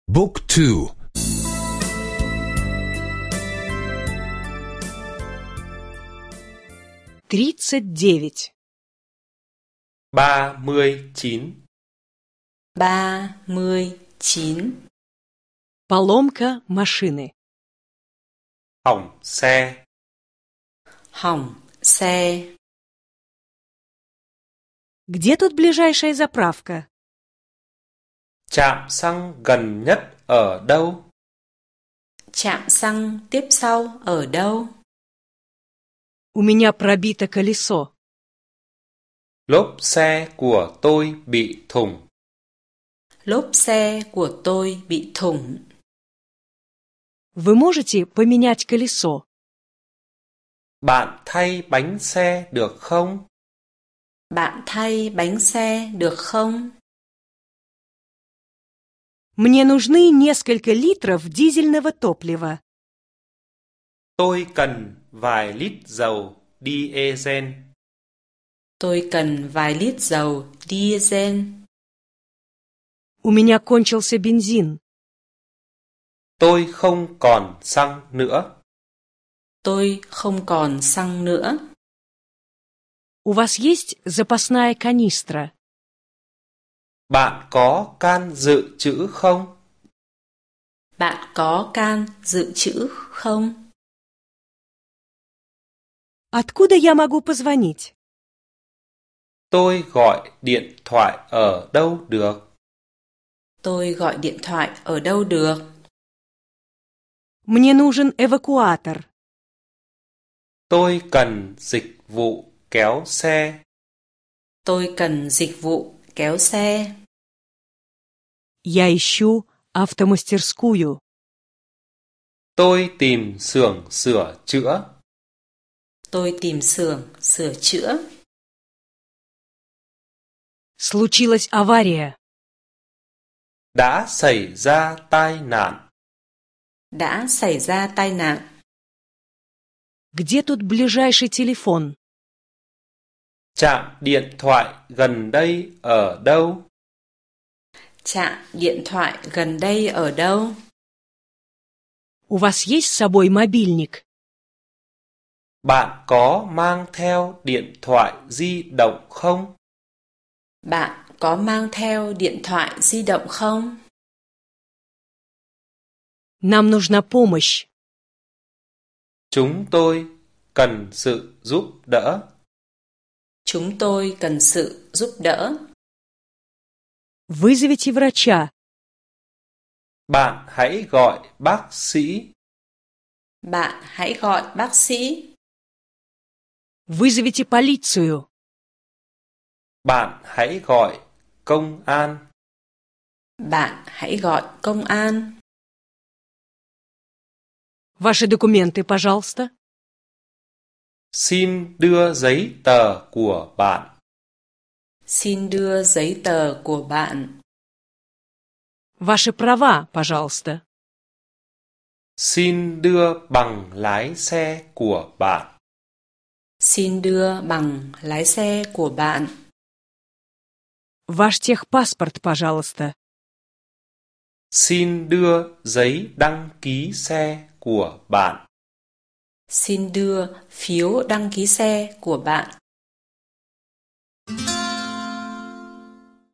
Book 2. 39. 39. 39. Поломка машины. Hỏng xe. Hỏng xe. Где тут ближайшая заправка? Trạm xăng gần nhất ở đâu? Trạm xăng tiếp sau ở đâu? У меня пробито колесо. Lốp xe của tôi bị thủng. Lốp xe của tôi bị thủng. Вы можете поменять колесо? Bạn thay bánh xe được không? Bạn thay bánh xe được không? Мне нужны несколько литров дизельного топлива. Tôi cần vài lít dầu diesel. Tôi cần vài lít dầu diesel. У меня кончился бензин. Tôi không còn xăng nữa. Tôi không còn xăng nữa. У вас есть запасная канистра? Bạn có can dự trữ không? Bạn có can dự trữ không? Откуда я могу позвонить? Tôi gọi điện thoại ở đâu được? Tôi gọi điện thoại ở đâu được? Мне нужен эвакуатор. Tôi cần dịch vụ kéo xe. Tôi cần dịch vụ kéo xe. Я ищу автомастерскую. Tôi tìm xưởng sửa chữa. Tôi tìm xưởng sửa chữa. Случилась авария. Đã xảy ra tai nạn. Đã xảy ra tai nạn. Где тут ближайший телефон? Trạm điện thoại gần đây ở đâu? Trạm điện thoại gần đây ở đâu? У вас есть с собой мобильник? Bạn có mang theo điện thoại di động không? Bạn có mang theo điện thoại di động không? Нам нужна помощь. Chúng tôi cần sự giúp đỡ. Chúng tôi cần sự giúp đỡ. Вызовите врача. Bạn hãy gọi bác sĩ. Bạn hãy gọi bác sĩ. Вызовите полицию. Bạn hãy gọi công an. Bạn hãy gọi công an. Ваши документы, пожалуйста. Xin đưa giấy tờ của bạn. Xin đưa giấy tờ của bạn. Ваши права, пожалуйста. Xin đưa bằng lái xe của bạn. Xin đưa bằng lái xe của bạn. Ваш техпаспорт, пожалуйста. Xin đưa giấy đăng ký xe của bạn. Xin đưa phiếu đăng ký xe của bạn.